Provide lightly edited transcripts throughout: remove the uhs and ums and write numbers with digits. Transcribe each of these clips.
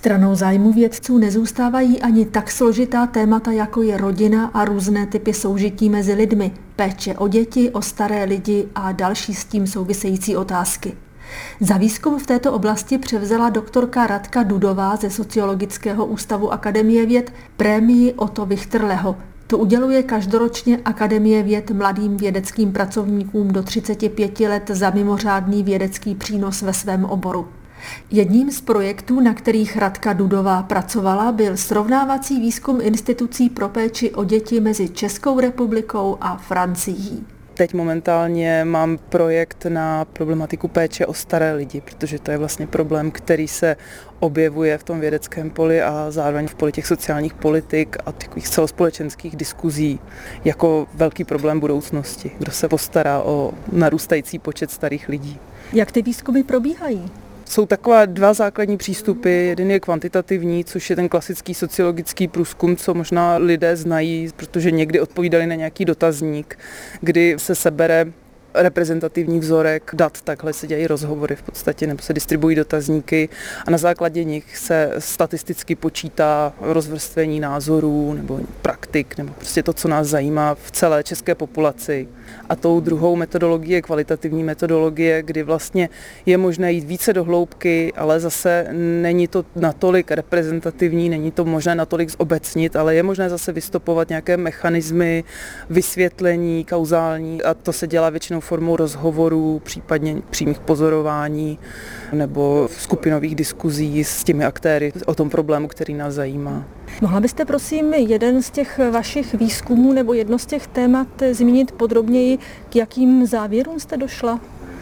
Stranou zájmu vědců nezůstávají ani tak složitá témata, jako je rodina a různé typy soužití mezi lidmi, péče o děti, o staré lidi a další s tím související otázky. Za výzkum v této oblasti převzala doktorka Radka Dudová ze Sociologického ústavu Akademie věd prémii Otto Wichterleho. To uděluje každoročně Akademie věd mladým vědeckým pracovníkům do 35 let za mimořádný vědecký přínos ve svém oboru. Jedním z projektů, na kterých Radka Dudová pracovala, byl srovnávací výzkum institucí pro péči o děti mezi Českou republikou a Francií. Teď momentálně mám projekt na problematiku péče o staré lidi, protože to je vlastně problém, který se objevuje v tom vědeckém poli a zároveň v poli těch sociálních politik a takových celospolečenských diskuzí jako velký problém budoucnosti. Kdo se postará o narůstající počet starých lidí. Jak ty výzkumy probíhají? Jsou taková dva základní přístupy. Jeden je kvantitativní, což je ten klasický sociologický průzkum, co možná lidé znají, protože někdy odpovídali na nějaký dotazník, kdy se sebere reprezentativní vzorek dat, takhle se dělají rozhovory v podstatě, nebo se distribuují dotazníky a na základě nich se statisticky počítá rozvrstvení názorů nebo praktik, nebo prostě to, co nás zajímá v celé české populaci. A tou druhou metodologií je kvalitativní metodologie, kdy vlastně je možné jít více do hloubky, ale zase není to natolik reprezentativní, není to možné natolik zobecnit, ale je možné zase vystopovat nějaké mechanismy, vysvětlení, kauzální a to se dělá většinou formou rozhovorů, případně přímých pozorování nebo skupinových diskuzí s těmi aktéry o tom problému, který nás zajímá. Mohla byste prosím jeden z těch vašich výzkumů nebo jedno z těch témat zmínit podrobněji, k jakým závěrům jste došla?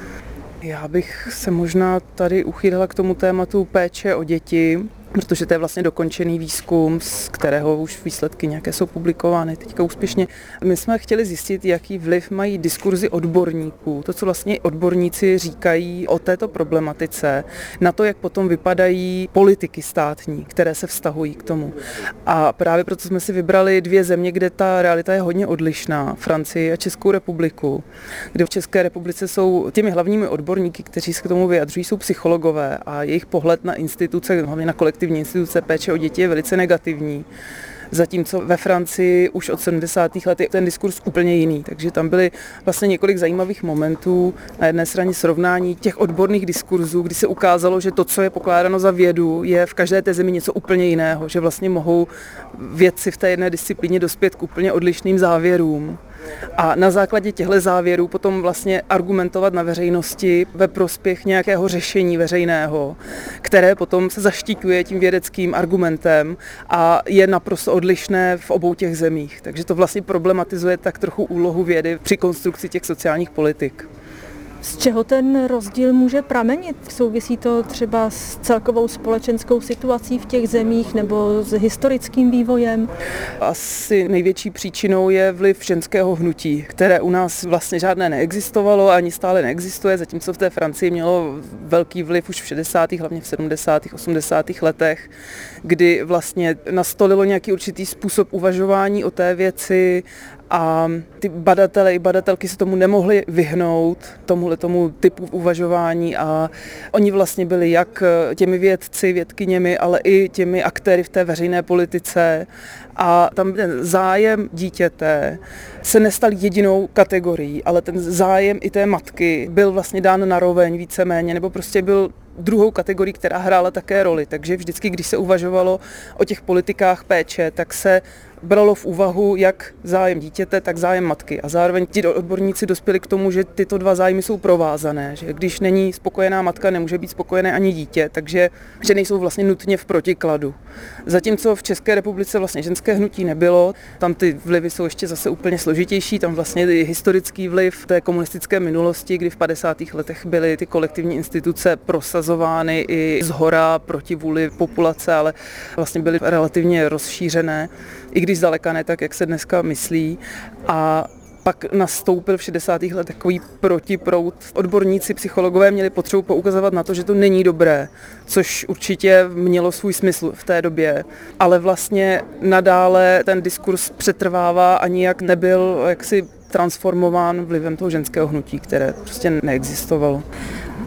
Já bych se možná tady uchýlila k tomu tématu péče o děti, protože to je vlastně dokončený výzkum, z kterého už výsledky nějaké jsou publikovány teďka úspěšně. My jsme chtěli zjistit, jaký vliv mají diskurzy odborníků, to, co vlastně odborníci říkají o této problematice, na to, jak potom vypadají politiky státní, které se vztahují k tomu. A právě proto jsme si vybrali dvě země, kde ta realita je hodně odlišná, Francii a Českou republiku, kde v České republice jsou těmi hlavními odborníky, kteří se k tomu vyjadřují, jsou psychologové a jejich pohled na instituce, hlavně na kolektivní instituce péče o děti je velice negativní. Zatímco ve Francii už od 70. let je ten diskurs úplně jiný. Takže tam byly vlastně několik zajímavých momentů. Na jedné straně srovnání těch odborných diskurzů, kdy se ukázalo, že to, co je pokládáno za vědu, je v každé té zemi něco úplně jiného. Že vlastně mohou vědci v té jedné disciplíně dospět k úplně odlišným závěrům. A na základě těchto závěrů potom vlastně argumentovat na veřejnosti ve prospěch nějakého řešení veřejného, které potom se zaštiťuje tím vědeckým argumentem a je naprosto odlišné v obou těch zemích. Takže to vlastně problematizuje tak trochu úlohu vědy při konstrukci těch sociálních politik. Z čeho ten rozdíl může pramenit? Souvisí to třeba s celkovou společenskou situací v těch zemích nebo s historickým vývojem? Asi největší příčinou je vliv ženského hnutí, které u nás vlastně žádné neexistovalo, ani stále neexistuje, zatímco v té Francii mělo velký vliv už v 60., hlavně v 70., 80. letech, kdy vlastně nastolilo nějaký určitý způsob uvažování o té věci a ty badatelé i badatelky se tomu nemohli vyhnout, tomu typu uvažování a oni vlastně byli jak těmi vědci, vědkyněmi, ale i těmi aktéry v té veřejné politice a tam ten zájem dítěte se nestal jedinou kategorií, ale ten zájem i té matky byl vlastně dán naroveň víceméně, nebo prostě byl druhou kategorii, která hrála také roli. Takže vždycky, když se uvažovalo o těch politikách péče, tak se bralo v úvahu jak zájem dítěte, tak zájem matky. A zároveň ti odborníci dospěli k tomu, že tyto dva zájmy jsou provázané, že když není spokojená matka, nemůže být spokojené ani dítě, takže že nejsou vlastně nutně v protikladu. Zatímco v České republice vlastně ženské hnutí nebylo, tam ty vlivy jsou ještě zase úplně složitější, tam vlastně je historický vliv té komunistické minulosti, kdy v 50. letech byly ty kolektivní instituce prosazovány i zhora proti vůli populace, ale vlastně byly relativně rozšířené, i když zdaleka ne tak, jak se dneska myslí. A pak nastoupil v 60. letech takový protiproud. Odborníci, psychologové měli potřebu poukazovat na to, že to není dobré, což určitě mělo svůj smysl v té době. Ale vlastně nadále ten diskurs přetrvává a nijak nebyl jaksi transformován vlivem toho ženského hnutí, které prostě neexistovalo.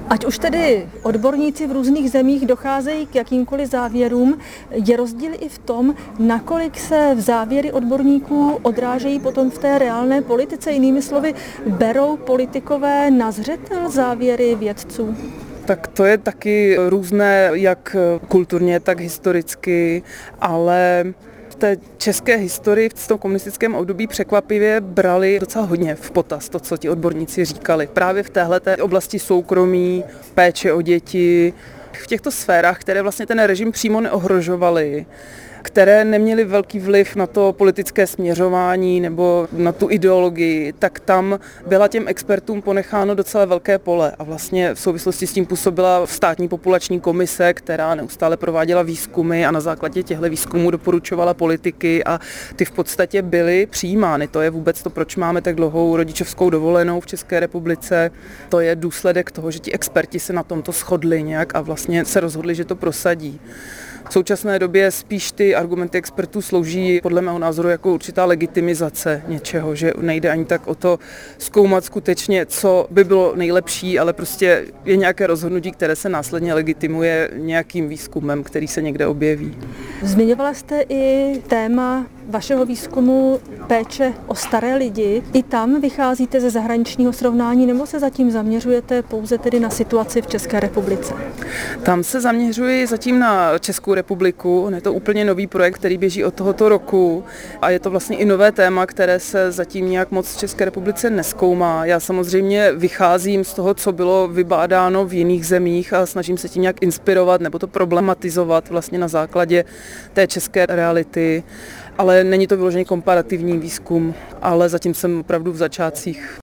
Ať už tedy odborníci v různých zemích docházejí k jakýmkoliv závěrům, je rozdíl i v tom, nakolik se v závěry odborníků odrážejí potom v té reálné politice. Jinými slovy, berou politikové na zřetel závěry vědců? Tak to je taky různé, jak kulturně, tak historicky, ale v té české historii v tom komunistickém období překvapivě brali docela hodně v potaz to, co ti odborníci říkali. Právě v téhleté oblasti soukromí, péče o děti, v těchto sférách, které vlastně ten režim přímo neohrožovaly, které neměly velký vliv na to politické směřování nebo na tu ideologii, tak tam byla těm expertům ponecháno docela velké pole. A vlastně v souvislosti s tím působila státní populační komise, která neustále prováděla výzkumy a na základě těchto výzkumů doporučovala politiky a ty v podstatě byly přijímány. To je vůbec to, proč máme tak dlouhou rodičovskou dovolenou v České republice. To je důsledek toho, že ti experti se na tomto shodli nějak a vlastně se rozhodli, že to prosadí. V současné době spíš ty argumenty expertů slouží podle mého názoru jako určitá legitimizace něčeho, že nejde ani tak o to zkoumat skutečně, co by bylo nejlepší, ale prostě je nějaké rozhodnutí, které se následně legitimuje nějakým výzkumem, který se někde objeví. Zmiňovala jste i téma vašeho výzkumu péče o staré lidi. I tam vycházíte ze zahraničního srovnání nebo se zatím zaměřujete pouze tedy na situaci v České republice? Tam se zaměřuji zatím na Českou republiku. Je to úplně nový projekt, který běží od tohoto roku a je to vlastně i nové téma, které se zatím nějak moc v České republice nezkoumá. Já samozřejmě vycházím z toho, co bylo vybádáno v jiných zemích a snažím se tím nějak inspirovat nebo to problematizovat vlastně na základě té české reality. Ale není to vyloženě komparativní výzkum, ale zatím jsem opravdu v začátcích.